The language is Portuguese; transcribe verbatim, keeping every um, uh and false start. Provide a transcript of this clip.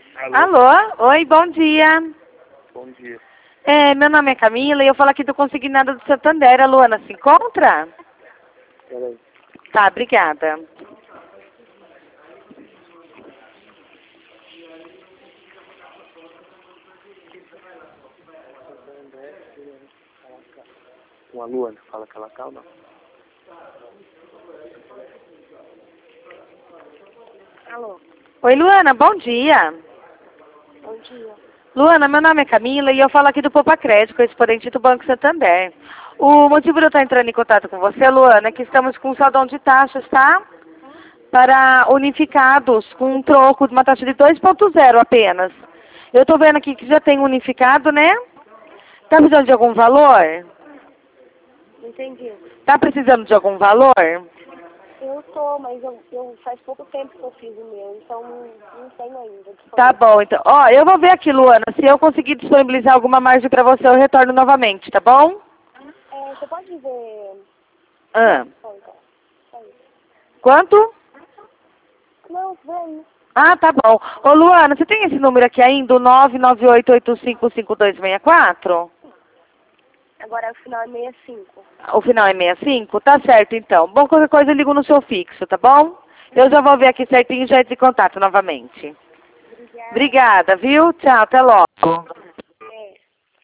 Alô? Alô? Oi, bom dia. Bom dia. É, meu nome é Camila e eu falo aqui do Consignado do Santander. A Luana se encontra? Peraí. Tá, obrigada. Com a Luana, fala que ela calma. Alô, Oi, Luana, bom dia. bom dia. Luana, meu nome é Camila e eu falo aqui do Poupa Crédito, correspondente do Banco Santander. O motivo de eu estar entrando em contato com você, Luana, é que estamos com um saldão de taxas, tá? Para unificados, com um troco de uma taxa de dois ponto zero apenas. Eu tô vendo aqui que já tem unificado, né? Tá precisando de algum valor? Não entendi. Tá precisando de algum valor? Eu tô, mas eu, eu faz pouco tempo que eu fiz o meu, então não, não tenho ainda. Tá bom, então. Ó, eu vou ver aqui, Luana. Se eu conseguir disponibilizar alguma margem pra você, eu retorno novamente, tá bom? É, você pode ver... Ah, Só então. Só isso. quanto? Não, vem. Ah, tá bom. Ô, Luana, você tem esse número aqui ainda, o nove nove oito oito cinco cinco dois seis quatro? Agora o final é sessenta e cinco. O final é sessenta e cinco? Tá certo, então. Bom, qualquer coisa eu ligo no seu fixo, tá bom? Eu já vou ver aqui certinho e já entro em contato novamente. Obrigada. Obrigada, viu? Tchau, até logo.